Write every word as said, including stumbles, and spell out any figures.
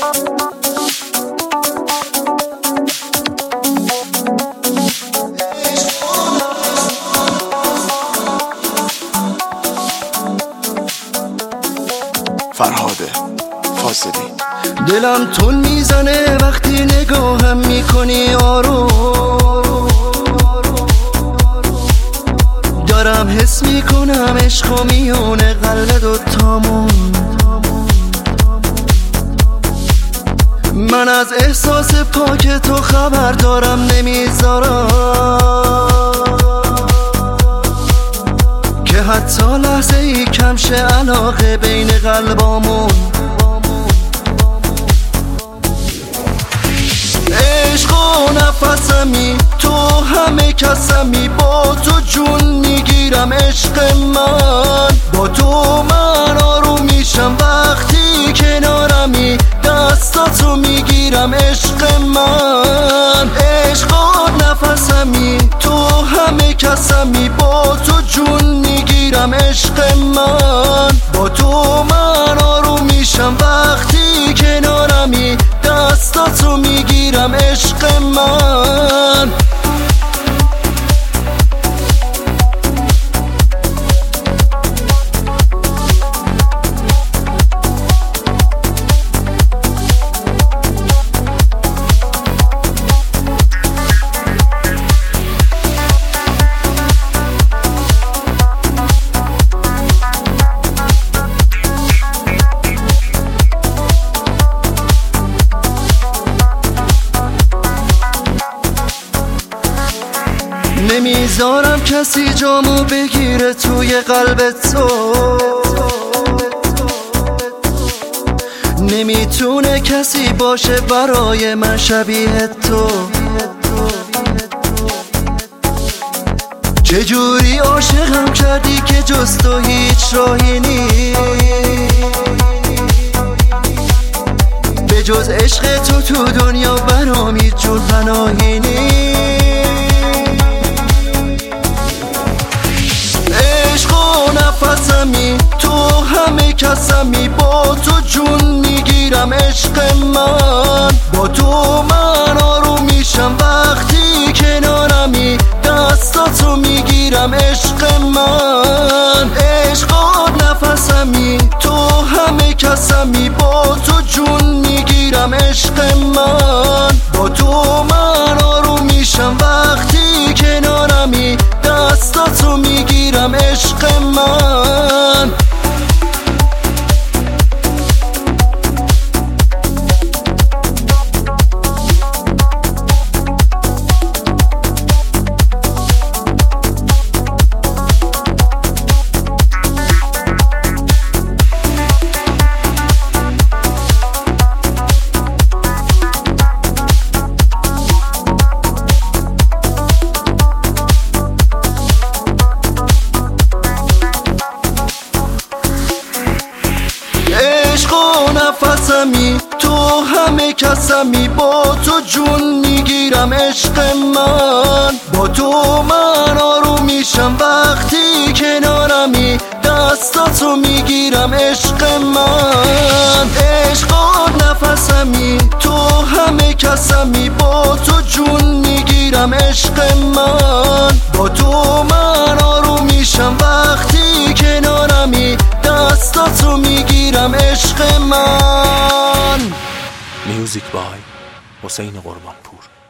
فرهاده فاصلی. دلم تون میزنه وقتی نگاهم میکنی آروم، دارم حس میکنم عشق میونه قلب دوتامون. من از احساس پاک تو خبر دارم نمیذارم که حتی لحظه ای کم شه علاقه بین قلبامون. عشق و نفسمی تو همه کسمی، با تو جون میگیرم عشق من. با تو من آروم میشم وقتی کنارمی، دستاتو میگیرم عشق من. عشق و نفسمی تو همه کسمی، با تو جون میگیرم عشق من. با تو من آروم میشم وقتی کنارمی، دستاتو میگیرم عشق من. نمیذارم کسی جامو بگیره توی قلب تو، نمیتونه کسی باشه برای من شبیه تو. چجوری عاشقم کردی که جز تو هیچ راهی نیست، به جز عشق تو تو دنیا برام هیچ جور پناهی نیست. نفسمی تو همه کسمی، با تو جون میگیرم عشق من. با تو من آروم میشم وقتی کنارمی، دستاتو میگیرم عشق من. عشق و نفسمی تو همه کسمی، با تو جون میگیرم عشق من. با تو من آروم میشم وقتی کنارمی، دستاتو میگیرم عشق من. نفسمی تو همه کسمی، با تو جون میگیرم عشق من. با تو من آروم میشم وقتی کنارمی، دستاتو میگیرم عشق من. عشق و نفسمی تو همه کسمی، با تو جون میگیرم عشق من. با تو من آروم میشم وقتی کنارمی، دستاتو میگیرم عشق من. میوزیک بای حسین قربانپور.